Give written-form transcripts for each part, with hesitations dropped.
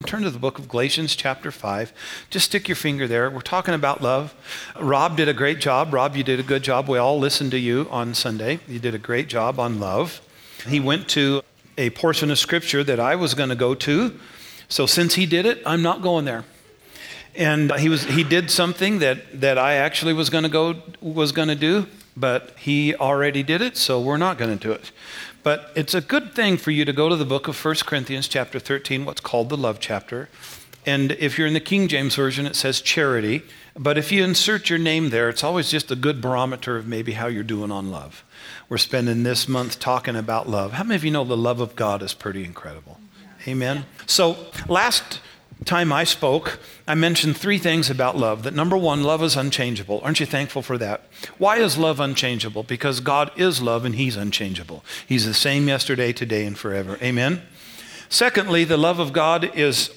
turn to the book of Galatians chapter 5. Just stick your finger there. We're talking about love. Rob did a great job. Rob, you did a good job. We all listened to you on Sunday. You did a great job on love. He went to a portion of scripture that I was going to go to. So since he did it, I'm not going there. And he did something that I actually was going to do, but he already did it, so we're not going to do it. But it's a good thing for you to go to the book of 1 Corinthians chapter 13, what's called the love chapter. And if you're in the King James Version, it says charity. But if you insert your name there, it's always just a good barometer of maybe how you're doing on love. We're spending this month talking about love. How many of you know the love of God is pretty incredible? Amen. So last time I spoke, I mentioned three things about love. That number one, love is unchangeable. Aren't you thankful for that? Why is love unchangeable? Because God is love and he's unchangeable. He's the same yesterday, today, and forever. Amen? Secondly, the love of God is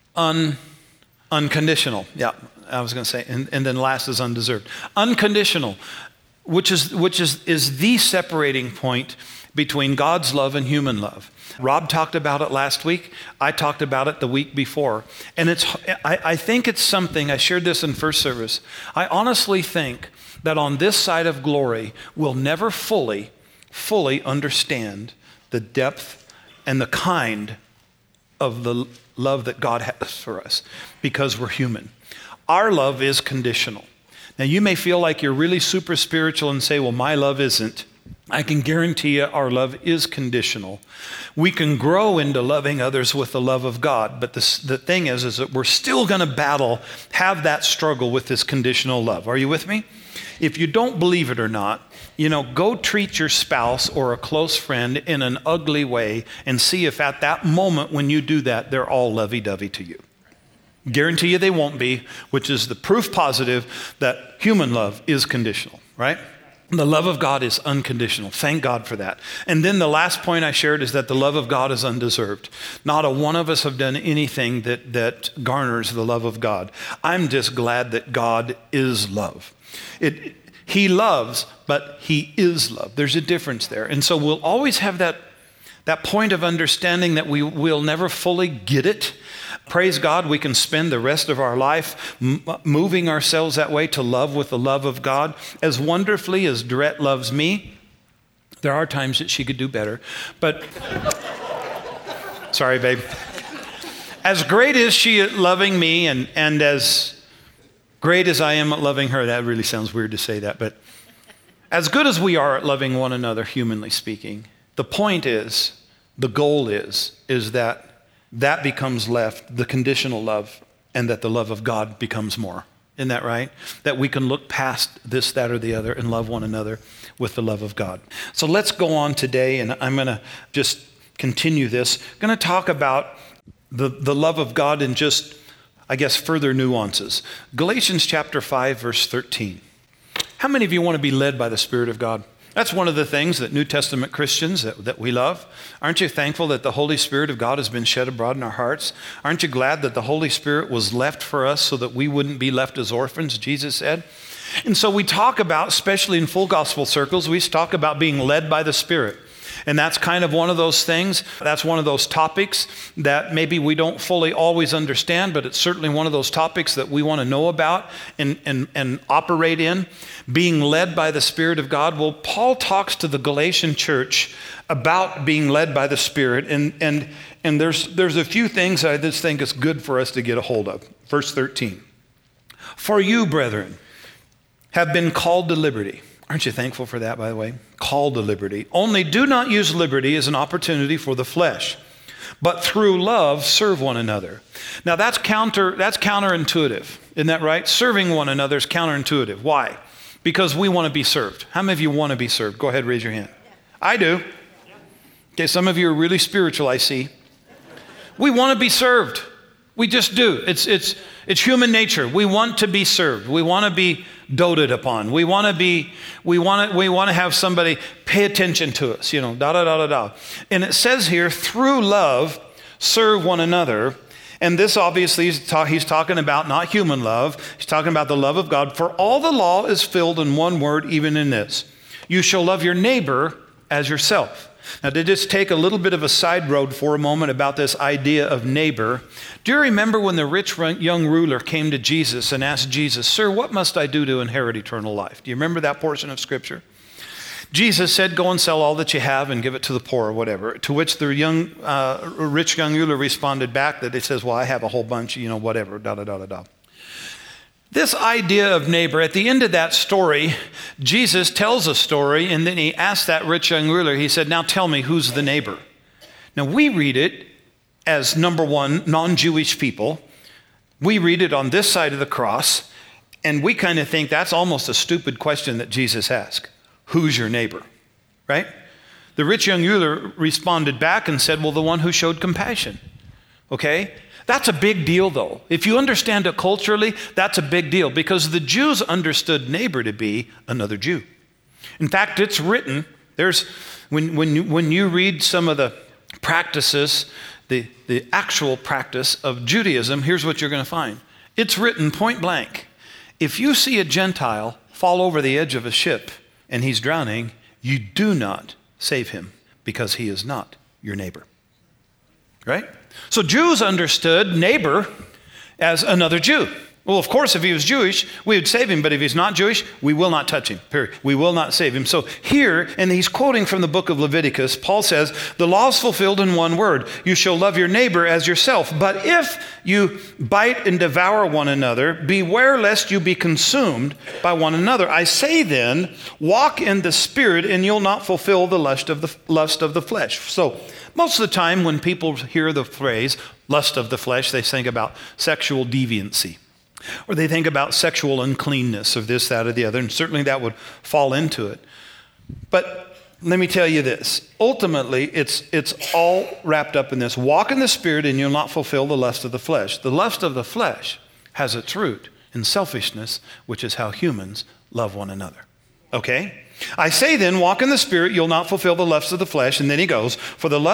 unconditional. Yeah, I was going to say, and then last is undeserved. Unconditional, which is the separating point between God's love and human love. Rob talked about it last week. I talked about it the week before. And I think it's something, I shared this in first service. I honestly think that on this side of glory, we'll never fully understand the depth and the kind of the love that God has for us because we're human. Our love is conditional. Now, you may feel like you're really super spiritual and say, well, my love isn't. I can guarantee you our love is conditional. We can grow into loving others with the love of God, but the thing is that we're still going to have that struggle with this conditional love. Are you with me? If you don't believe it or not, go treat your spouse or a close friend in an ugly way and see if at that moment when you do that, they're all lovey-dovey to you. Guarantee you they won't be, which is the proof positive that human love is conditional, right? The love of God is unconditional. Thank God for that. And then the last point I shared is that the love of God is undeserved. Not a one of us have done anything that garners the love of God. I'm just glad that God is love. He loves, but he is love. There's a difference there. And so we'll always have that point of understanding that we'll never fully get it. Praise God, we can spend the rest of our life moving ourselves that way to love with the love of God. As wonderfully as Dorette loves me, there are times that she could do better. But, sorry, babe. As great as she is loving me and as great as I am at loving her, that really sounds weird to say that, but as good as we are at loving one another, humanly speaking, the point is, the goal is that becomes left, the conditional love, and that the love of God becomes more. Isn't that right? That we can look past this, that, or the other and love one another with the love of God. So let's go on today, and I'm going to just continue this. I'm going to talk about the love of God in just, I guess, further nuances. Galatians chapter 5, verse 13. How many of you want to be led by the Spirit of God? That's one of the things that New Testament Christians that we love. Aren't you thankful that the Holy Spirit of God has been shed abroad in our hearts? Aren't you glad that the Holy Spirit was left for us so that we wouldn't be left as orphans, Jesus said? And so we talk about, especially in full gospel circles, we talk about being led by the Spirit. And that's kind of one of those things. That's one of those topics that maybe we don't fully always understand, but it's certainly one of those topics that we want to know about and operate in. Being led by the Spirit of God. Well, Paul talks to the Galatian church about being led by the Spirit. And there's a few things I just think it's good for us to get a hold of. Verse 13. For you, brethren, have been called to liberty. Aren't you thankful for that, by the way? Called to liberty. Only do not use liberty as an opportunity for the flesh, but through love serve one another. Now that's counterintuitive. Isn't that right? Serving one another is counterintuitive. Why? Because we want to be served. How many of you want to be served? Go ahead, raise your hand. I do. Okay, some of you are really spiritual, I see. We want to be served. We just do. It's human nature. We want to be served. We want to be doted upon. We want to have somebody pay attention to us, da. And it says here, through love, serve one another. And this obviously he's talking about not human love. He's talking about the love of God. For all the law is filled in one word, even in this. You shall love your neighbor as yourself. Now, to just take a little bit of a side road for a moment about this idea of neighbor, do you remember when the rich young ruler came to Jesus and asked Jesus, "Sir, what must I do to inherit eternal life?" Do you remember that portion of Scripture? Jesus said, "Go and sell all that you have and give it to the poor," or whatever. To which the rich young ruler responded back that it says, "Well, I have a whole bunch, whatever, da-da-da-da-da." This idea of neighbor, at the end of that story, Jesus tells a story, and then he asked that rich young ruler, he said, "Now tell me, who's the neighbor?" Now we read it as, number one, non-Jewish people. We read it on this side of the cross, and we kind of think that's almost a stupid question that Jesus asked. Who's your neighbor? Right? The rich young ruler responded back and said, "Well, the one who showed compassion." Okay? That's a big deal, though. If you understand it culturally, that's a big deal because the Jews understood neighbor to be another Jew. In fact, it's written, when you read some of the practices, the actual practice of Judaism, here's what you're going to find. It's written point blank. If you see a Gentile fall over the edge of a ship and he's drowning, you do not save him because he is not your neighbor. Right? So Jews understood neighbor as another Jew. Well, of course, if he was Jewish, we would save him. But if he's not Jewish, we will not touch him, period. We will not save him. So here, and he's quoting from the book of Leviticus, Paul says, "The law is fulfilled in one word. You shall love your neighbor as yourself. But if you bite and devour one another, beware lest you be consumed by one another. I say then, walk in the Spirit, and you'll not fulfill the lust of the flesh." So most of the time when people hear the phrase lust of the flesh, they think about sexual deviancy. Or they think about sexual uncleanness of this, that, or the other, and certainly that would fall into it. But let me tell you this. Ultimately, it's all wrapped up in this. Walk in the Spirit and you'll not fulfill the lust of the flesh. The lust of the flesh has its root in selfishness, which is how humans love one another. Okay? I say then, walk in the Spirit, you'll not fulfill the lusts of the flesh. And then he goes, for the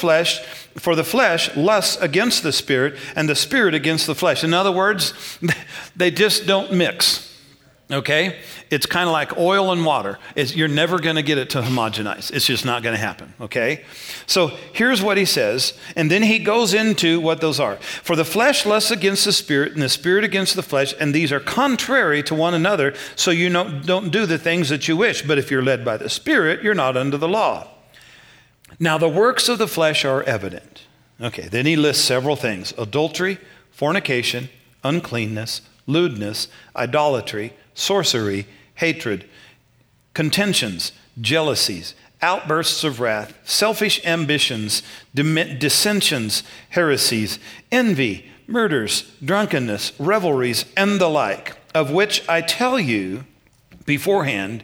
flesh lusts against the Spirit, and the Spirit against the flesh. In other words, they just don't mix. Okay? It's kind of like oil and water. You're never going to get it to homogenize. It's just not going to happen. Okay? So here's what he says. And then he goes into what those are. For the flesh lusts against the Spirit, and the Spirit against the flesh, and these are contrary to one another, so you don't do the things that you wish. But if you're led by the Spirit, you're not under the law. Now the works of the flesh are evident. Okay, then he lists several things. Adultery, fornication, uncleanness, lewdness, idolatry, sorcery, hatred, contentions, jealousies, outbursts of wrath, selfish ambitions, dissensions, heresies, envy, murders, drunkenness, revelries, and the like, of which I tell you beforehand,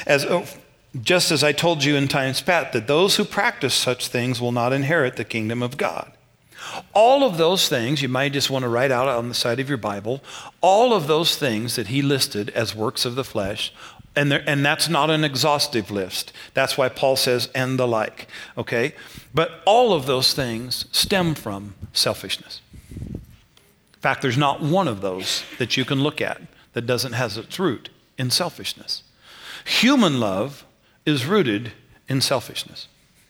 just as I told you in times past, that those who practice such things will not inherit the kingdom of God. All of those things, you might just want to write out on the side of your Bible, all of those things that he listed as works of the flesh, and that's not an exhaustive list. That's why Paul says, and the like, okay? But all of those things stem from selfishness. In fact, there's not one of those that you can look at that doesn't have its root in selfishness. Human love is rooted in selfishness.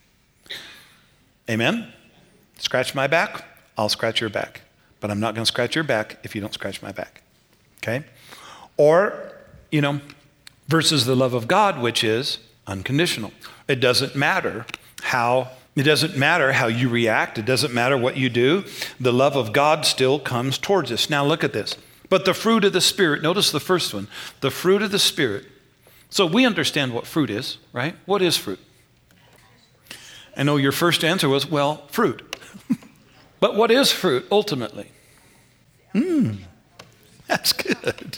Amen? Scratch my back, I'll scratch your back. But I'm not going to scratch your back if you don't scratch my back. Okay? Or, versus the love of God, which is unconditional. It doesn't matter how you react. It doesn't matter what you do. The love of God still comes towards us. Now look at this. But the fruit of the Spirit, notice the first one, the fruit of the Spirit. So we understand what fruit is, right? What is fruit? I know your first answer was, well, fruit. But what is fruit ultimately? That's good.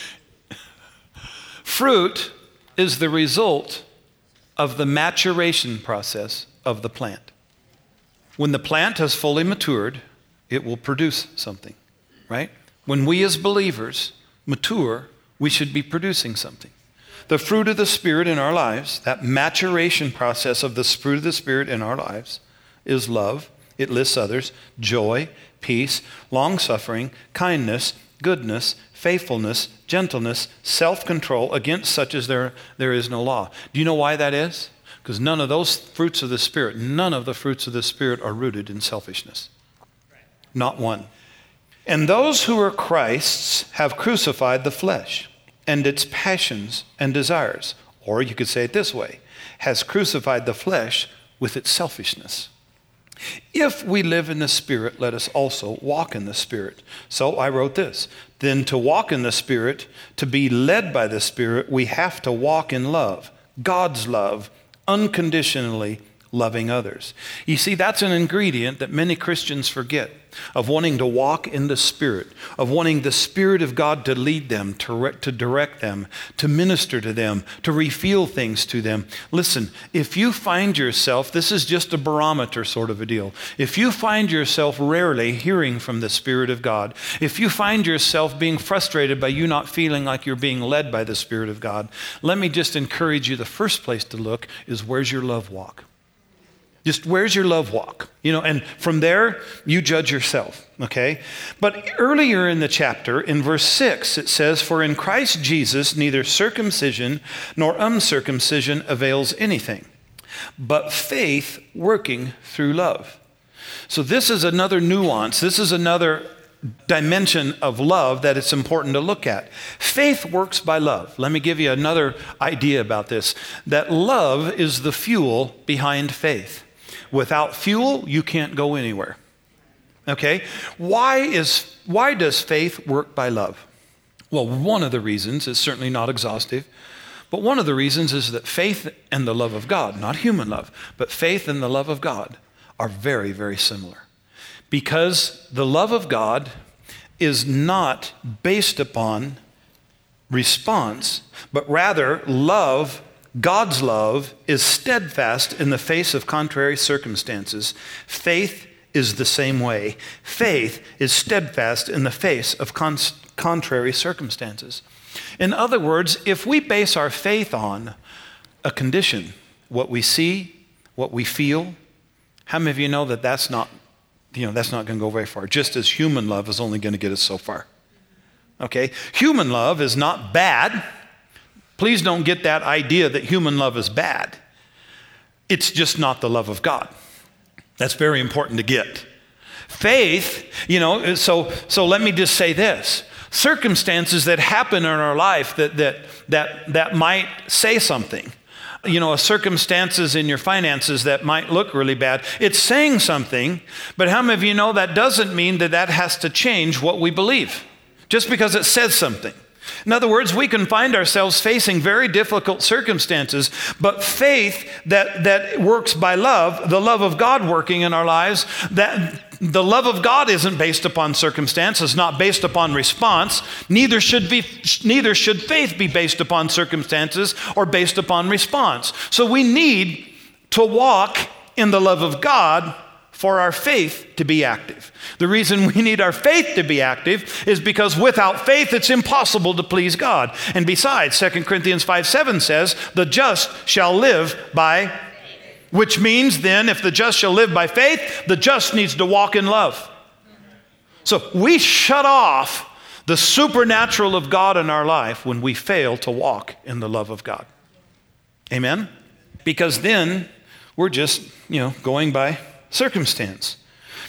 Fruit is the result of the maturation process of the plant. When the plant has fully matured, it will produce something, right? When we as believers mature, we should be producing something. The fruit of the Spirit in our lives, that maturation process of the fruit of the Spirit in our lives, is love. It lists others: joy, peace, long-suffering, kindness, goodness, faithfulness, gentleness, self-control. Against such as there is no law. Do you know why that is? Because none of those fruits of the Spirit, none of the fruits of the Spirit are rooted in selfishness. Not one. And those who are Christ's have crucified the flesh and its passions and desires. Or you could say it this way, has crucified the flesh with its selfishness. If we live in the Spirit, let us also walk in the Spirit. So I wrote this. Then to walk in the Spirit, to be led by the Spirit, we have to walk in love, God's love, unconditionally loving others. You see, that's an ingredient that many Christians forget, of wanting to walk in the Spirit, of wanting the Spirit of God to lead them, to direct them, to minister to them, to reveal things to them. Listen, if you find yourself, this is just a barometer sort of a deal. If you find yourself rarely hearing from the Spirit of God, if you find yourself being frustrated by you not feeling like you're being led by the Spirit of God, let me just encourage you, the first place to look is where's your love walk? Just where's your love walk? And from there, you judge yourself, okay? But earlier in the chapter, in verse 6, it says, "For in Christ Jesus neither circumcision nor uncircumcision avails anything, but faith working through love." So this is another nuance. This is another dimension of love that it's important to look at. Faith works by love. Let me give you another idea about this, that love is the fuel behind faith. Without fuel, you can't go anywhere. Okay? Why does faith work by love? Well, one of the reasons is certainly not exhaustive, but one of the reasons is that faith and the love of God, not human love, but faith and the love of God are very, very similar. Because the love of God is not based upon response, but rather God's love is steadfast in the face of contrary circumstances. Faith is the same way. Faith is steadfast in the face of contrary circumstances. In other words, if we base our faith on a condition, what we see, what we feel, how many of you know that that's not going to go very far? Just as human love is only going to get us so far. Okay? Human love is not bad. Please don't get that idea that human love is bad. It's just not the love of God. That's very important to get. Faith, so let me just say this. Circumstances that happen in our life that might say something. Circumstances in your finances that might look really bad. It's saying something, but how many of you know that doesn't mean that has to change what we believe? Just because it says something. In other words, we can find ourselves facing very difficult circumstances, but faith that works by love, the love of God working in our lives, that the love of God isn't based upon circumstances, not based upon response. Neither should faith be based upon circumstances or based upon response. So we need to walk in the love of God for our faith to be active. The reason we need our faith to be active is because without faith, it's impossible to please God. And besides, 2 Corinthians 5:7 says, the just shall live by faith. Which means then, if the just shall live by faith, the just needs to walk in love. So we shut off the supernatural of God in our life when we fail to walk in the love of God. Amen? Because then we're just, going by circumstance.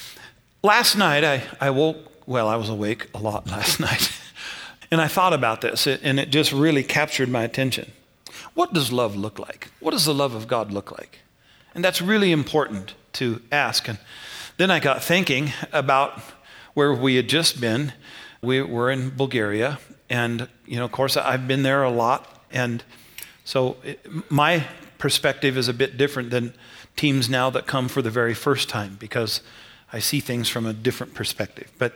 Last night, I was awake a lot last night. And I thought about this, and it just really captured my attention. What does love look like? What does the love of God look like? And that's really important to ask. And then I got thinking about where we had just been. We were in Bulgaria, and, of course, I've been there a lot. And so my perspective is a bit different than teams now that come for the very first time, because I see things from a different perspective. But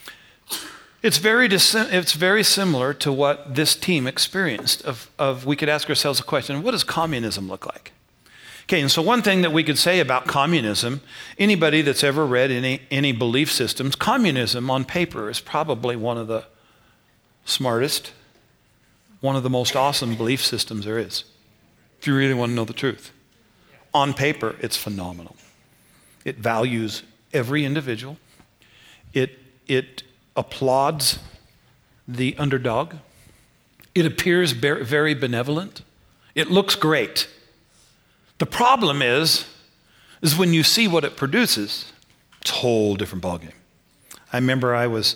it's very similar to what this team experienced. We could ask ourselves a question: what does communism look like? Okay, and so one thing that we could say about communism, anybody that's ever read any belief systems, communism on paper is probably one of the smartest, one of the most awesome belief systems there is, if you really want to know the truth. On paper, it's phenomenal. It values every individual. It applauds the underdog. It appears very benevolent. It looks great. The problem is when you see what it produces, it's a whole different ballgame. I remember I was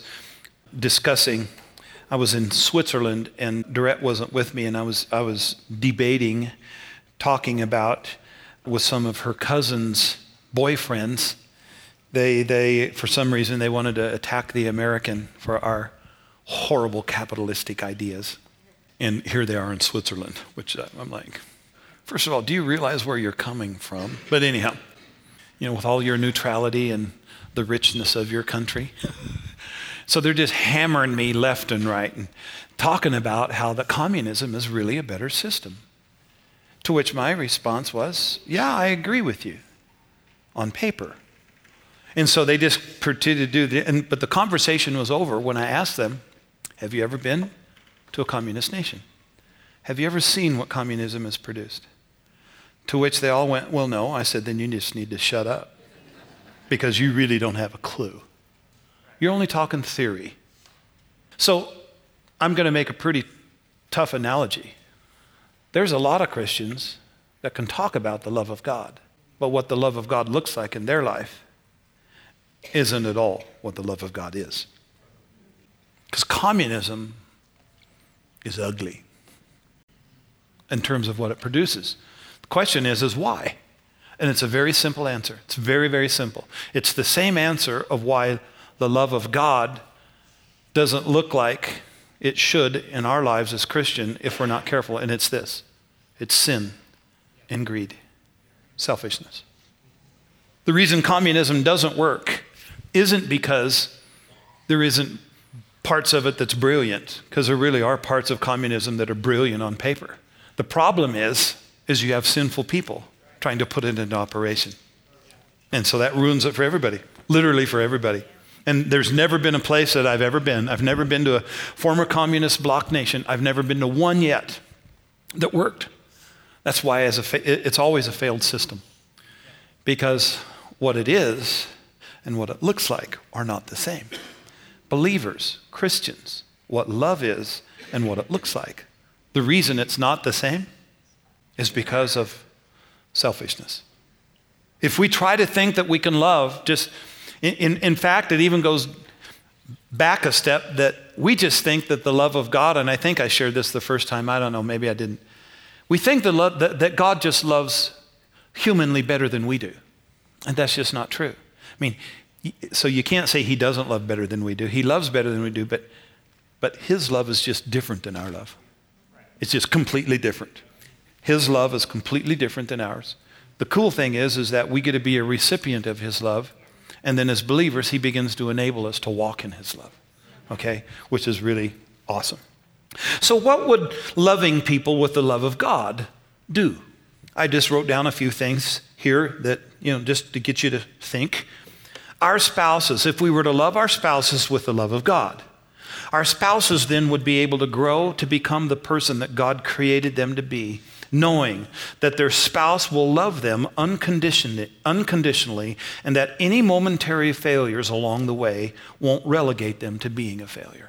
in Switzerland and Dorette wasn't with me, and I was debating, talking about with some of her cousins' boyfriends. They for some reason, they wanted to attack the American for our horrible capitalistic ideas. And here they are in Switzerland, which I'm like, first of all, do you realize where you're coming from? But anyhow, with all your neutrality and the richness of your country. So they're just hammering me left and right and talking about how that communism is really a better system. To which my response was, yeah, I agree with you on paper. And so they just pretended to do but the conversation was over when I asked them, have you ever been to a communist nation? Have you ever seen what communism has produced? To which they all went, well, no. I said, then you just need to shut up because you really don't have a clue. You're only talking theory. So I'm going to make a pretty tough analogy. There's a lot of Christians that can talk about the love of God, but what the love of God looks like in their life isn't at all what the love of God is. Because communism is ugly in terms of what it produces. The question is why? And it's a very simple answer. It's very, very simple. It's the same answer of why the love of God doesn't look like it should in our lives as Christian if we're not careful. And it's this. It's sin and greed, selfishness. The reason communism doesn't work isn't because there isn't parts of it that's brilliant, because there really are parts of communism that are brilliant on paper. The problem is you have sinful people trying to put it into operation. And so that ruins it for everybody, literally for everybody. And there's never been a place that I've ever been. I've never been to a former communist bloc nation. I've never been to one yet that worked. That's why it's always a failed system. Because what it is and what it looks like are not the same. Believers, Christians, what love is and what it looks like. The reason it's not the same is because of selfishness. If we try to think that we can love, in fact, it even goes back a step that we just think that the love of God, and I think I shared this the first time, I don't know, maybe I didn't. We think that God just loves humanly better than we do. And that's just not true. I mean, so you can't say he doesn't love better than we do. He loves better than we do, but his love is just different than our love. It's just completely different. His love is completely different than ours. The cool thing is that we get to be a recipient of his love, and then as believers, he begins to enable us to walk in his love, okay? Which is really awesome. So what would loving people with the love of God do? I just wrote down a few things here that, just to get you to think. Our spouses, if we were to love our spouses with the love of God, our spouses then would be able to grow to become the person that God created them to be, knowing that their spouse will love them unconditionally, and that any momentary failures along the way won't relegate them to being a failure.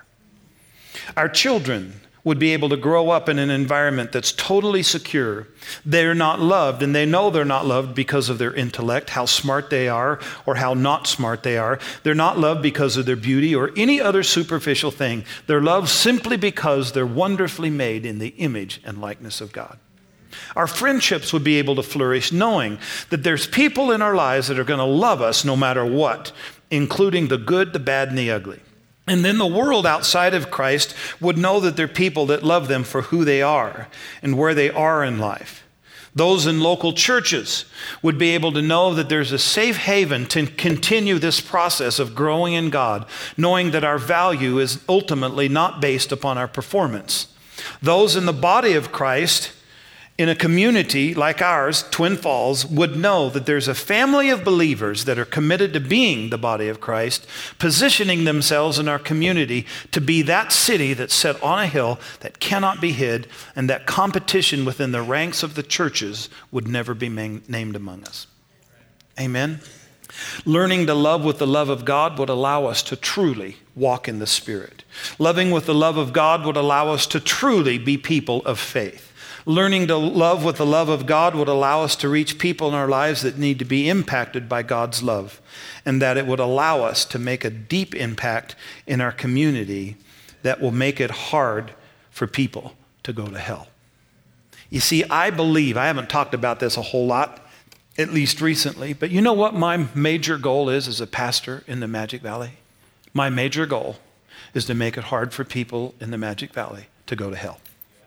Our children would be able to grow up in an environment that's totally secure. They're not loved, and they know they're not loved because of their intellect, how smart they are, or how not smart they are. They're not loved because of their beauty or any other superficial thing. They're loved simply because they're wonderfully made in the image and likeness of God. Our friendships would be able to flourish knowing that there's people in our lives that are going to love us no matter what, including the good, the bad, and the ugly. And then the world outside of Christ would know that there are people that love them for who they are and where they are in life. Those in local churches would be able to know that there's a safe haven to continue this process of growing in God, knowing that our value is ultimately not based upon our performance. Those in the body of Christ, in a community like ours, Twin Falls, would know that there's a family of believers that are committed to being the body of Christ, positioning themselves in our community to be that city that's set on a hill that cannot be hid, and that competition within the ranks of the churches would never be named among us. Amen? Learning to love with the love of God would allow us to truly walk in the Spirit. Loving with the love of God would allow us to truly be people of faith. Learning to love with the love of God would allow us to reach people in our lives that need to be impacted by God's love, and that it would allow us to make a deep impact in our community that will make it hard for people to go to hell. You see, I believe, I haven't talked about this a whole lot, at least recently, but you know what my major goal is as a pastor in the Magic Valley? My major goal is to make it hard for people in the Magic Valley to go to hell.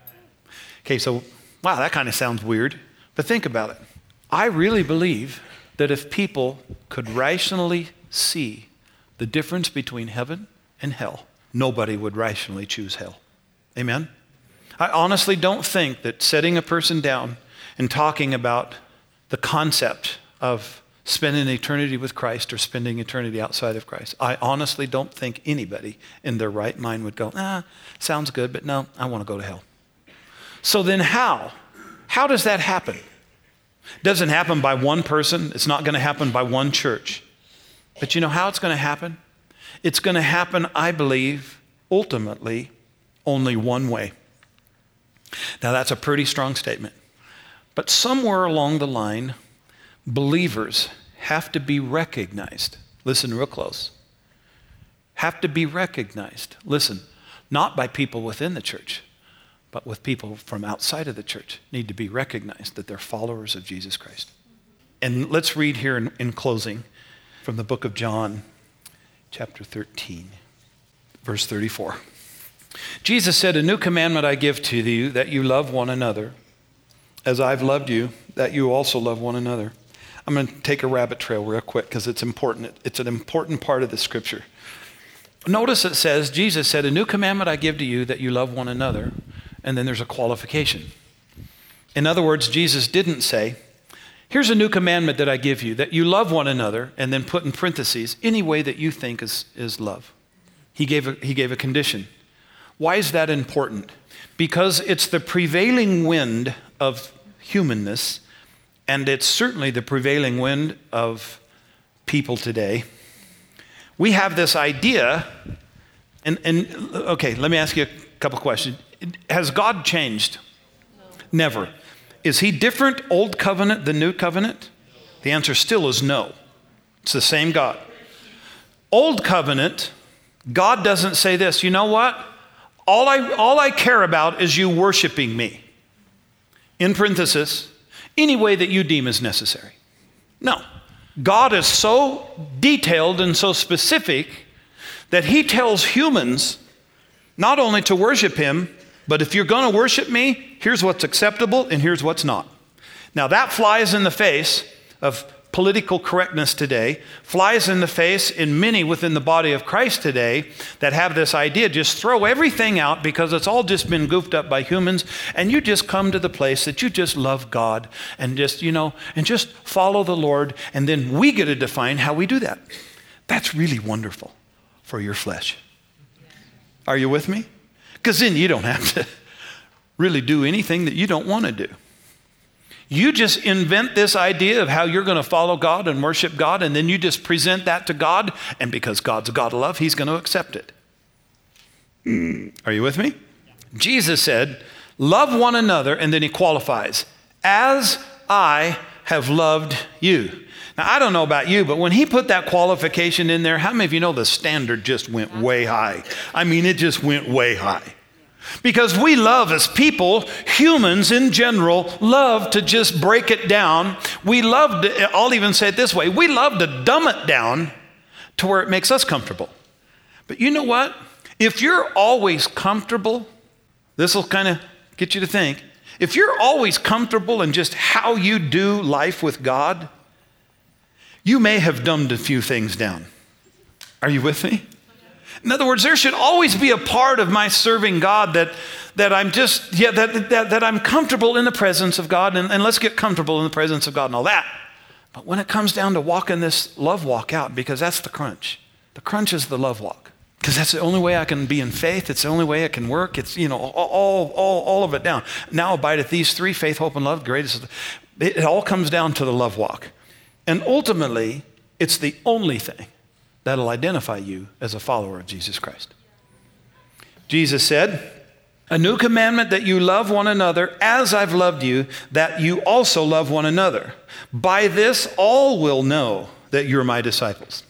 Okay, so, wow, that kind of sounds weird, but think about it. I really believe that if people could rationally see the difference between heaven and hell, nobody would rationally choose hell. Amen? I honestly don't think that setting a person down and talking about the concept of spending eternity with Christ or spending eternity outside of Christ, I honestly don't think anybody in their right mind would go, sounds good, but no, I want to go to hell. So then how? How does that happen? It doesn't happen by one person. It's not going to happen by one church. But you know how it's going to happen? It's going to happen, I believe, ultimately, only one way. Now, that's a pretty strong statement. But somewhere along the line, believers have to be recognized. Listen real close. Have to be recognized. Listen, not by people within the church, but with people from outside of the church need to be recognized that they're followers of Jesus Christ. And let's read here in closing from the book of John, chapter 13, verse 34. Jesus said, "A new commandment I give to you, that you love one another, as I've loved you, that you also love one another." I'm going to take a rabbit trail real quick because it's important. It's an important part of the scripture. Notice it says, Jesus said, "A new commandment I give to you, that you love one another." And then there's a qualification. In other words, Jesus didn't say, "Here's a new commandment that I give you, that you love one another," and then put in parentheses, "any way that you think is love." He gave a condition. Why is that important? Because it's the prevailing wind of humanness, and it's certainly the prevailing wind of people today. We have this idea, and okay, let me ask you a couple questions. Has God changed? No. Never. Is he different, old covenant than new covenant? The answer still is no. It's the same God. Old covenant, God doesn't say this, "You know what? All I care about is you worshiping me." In parenthesis, "any way that you deem is necessary." No. God is so detailed and so specific that he tells humans not only to worship him, but if you're going to worship me, here's what's acceptable and here's what's not. Now that flies in the face of political correctness today, flies in the face in many within the body of Christ today that have this idea, just throw everything out because it's all just been goofed up by humans, and you just come to the place that you just love God and just, and just follow the Lord, and then we get to define how we do that. That's really wonderful for your flesh. Are you with me? Because then you don't have to really do anything that you don't want to do. You just invent this idea of how you're going to follow God and worship God, and then you just present that to God, and because God's a God of love, he's going to accept it. Are you with me? Jesus said, "Love one another," and then he qualifies, "as I have loved you." Now, I don't know about you, but when he put that qualification in there, how many of you know the standard just went way high? I mean, it just went way high. Because we love as people, humans in general, love to just break it down. We love to, I'll even say it this way, we love to dumb it down to where it makes us comfortable. But you know what? If you're always comfortable, this will kind of get you to think, if you're always comfortable in just how you do life with God, you may have dumbed a few things down. Are you with me? In other words, there should always be a part of my serving God that I'm just, that I'm comfortable in the presence of God, and let's get comfortable in the presence of God and all that. But when it comes down to walking this love walk out, because that's the crunch. The crunch is the love walk. Because that's the only way I can be in faith. It's the only way it can work. It's, all of it down. Now abideth these three, faith, hope, and love. Greatest. It all comes down to the love walk. And ultimately, it's the only thing that'll identify you as a follower of Jesus Christ. Jesus said, A new commandment, that you love one another as I've loved you, that you also love one another. By this all will know that you're my disciples.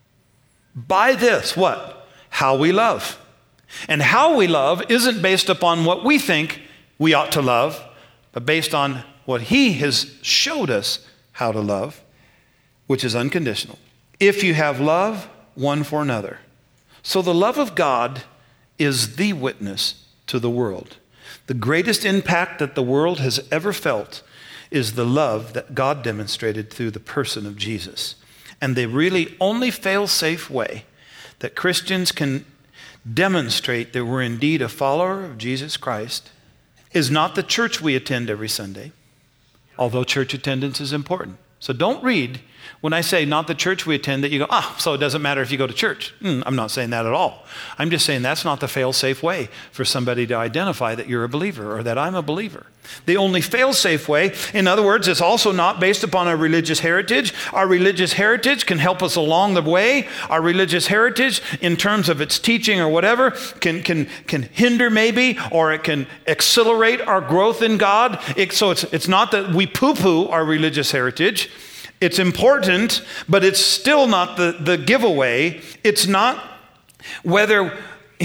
By this, what? How we love. And how we love isn't based upon what we think we ought to love, but based on what he has showed us how to love, which is unconditional. If you have love one for another. So the love of God is the witness to the world. The greatest impact that the world has ever felt is the love that God demonstrated through the person of Jesus. And the really only fail-safe way that Christians can demonstrate that we're indeed a follower of Jesus Christ is not the church we attend every Sunday, although church attendance is important. So don't read when I say not the church we attend that you go, so it doesn't matter if you go to church. I'm not saying that at all. I'm just saying that's not the fail-safe way for somebody to identify that you're a believer or that I'm a believer. The only fail-safe way, in other words, is also not based upon our religious heritage. Our religious heritage can help us along the way. Our religious heritage, in terms of its teaching or whatever, can hinder maybe, or it can accelerate our growth in God. So it's not that we poo-poo our religious heritage. It's important, but it's still not the giveaway. It's not whether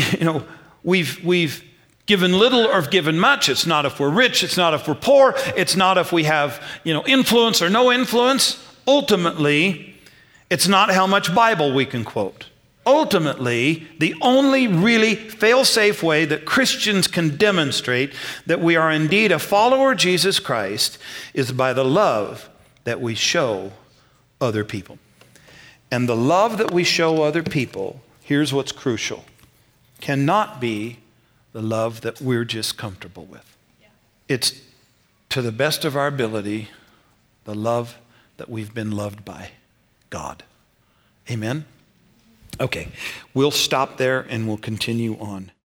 we've given little or given much. It's not if we're rich. It's not if we're poor. It's not if we have influence or no influence. Ultimately, it's not how much Bible we can quote. Ultimately, the only really fail-safe way that Christians can demonstrate that we are indeed a follower of Jesus Christ is by the love that we show other people. And the love that we show other people, here's what's crucial, cannot be the love that we're just comfortable with. Yeah. It's, to the best of our ability, the love that we've been loved by God. Amen? Okay, we'll stop there and we'll continue on.